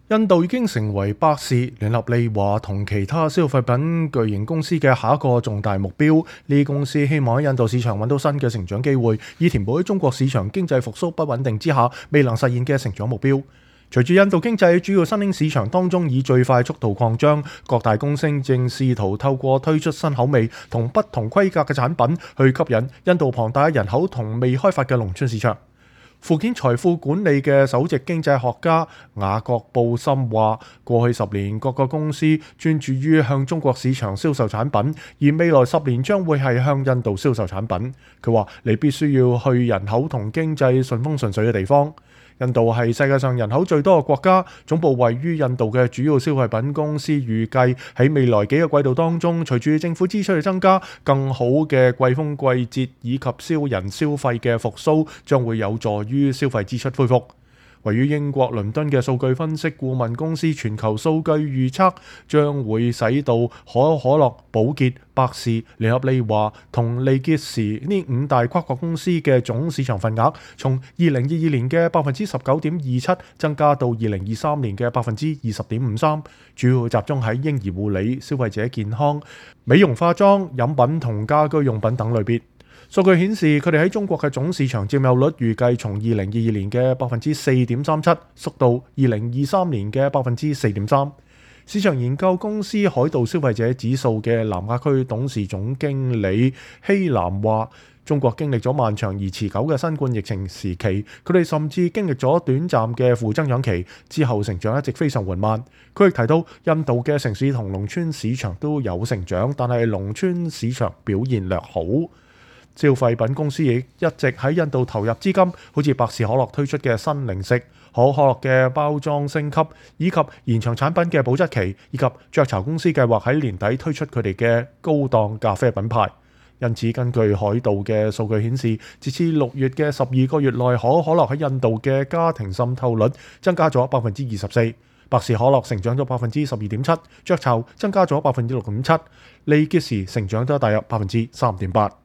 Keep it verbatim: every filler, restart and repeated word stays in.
印度已經成為百事、聯合利華同其他消費品巨型公司嘅下一個重大目標。呢啲公司希望喺印度市場揾到新嘅成長機會，以填補喺中國市場經濟復甦不穩定之下未能實現嘅成長目標。隨住印度經濟喺主要新興市場當中以最快速度擴張，各大公司正試圖透過推出新口味同不同規格嘅產品去吸引印度龐大人口同未開發嘅農村市場。富健財富管理嘅首席經濟學家雅各布森話：過去十年各個公司專注於向中國市場銷售產品，而未來十年將會係向印度銷售產品。佢話：你必須要去人口同經濟順風順水嘅地方。印度係世界上人口最多嘅國家，總部位於印度嘅主要消費品公司預計喺未來幾個季度當中，隨住政府支出嘅增加，更好嘅季風季節以及商人消費嘅復甦，將會有助於消費支出恢復。位於英國倫敦嘅數據分析顧問公司全球數據預測，將會使到可口可樂、寶潔、百事、聯合利華同利潔時呢五大跨國公司嘅總市場份額，從二零二二年嘅百分之十九點二七增加到二零二三年嘅百分之二十點五三，主要集中喺嬰兒護理、消費者健康、美容化妝、飲品同家居用品等類別。數據顯示，佢哋喺中國嘅總市場佔有率預計從二零二二年嘅百分之四點三七縮到二零二三年嘅百分之四點三。市場研究公司海道消費者指數嘅南亞區董事總經理希南話：中國經歷咗漫長而持久嘅新冠疫情時期，佢哋甚至經歷咗短暫嘅負增長期，之後成長一直非常緩慢。佢亦提到，印度嘅城市同農村市場都有成長，但係農村市場表現略好。消費品公司亦一直喺印度投入資金，好似百事可樂推出嘅新零食、可口可樂嘅包裝升級，以及延長產品嘅保質期，以及雀巢公司計劃喺年底推出佢哋嘅高檔咖啡品牌。因此，根據海道嘅數據顯示，截至六月嘅十二個月內，可口可樂喺印度嘅家庭滲透率增加咗百分之二十四，百事可樂成長咗百分之十二點七，雀巢增加咗百分之六點七，利潔時成長咗大約百分之三點八。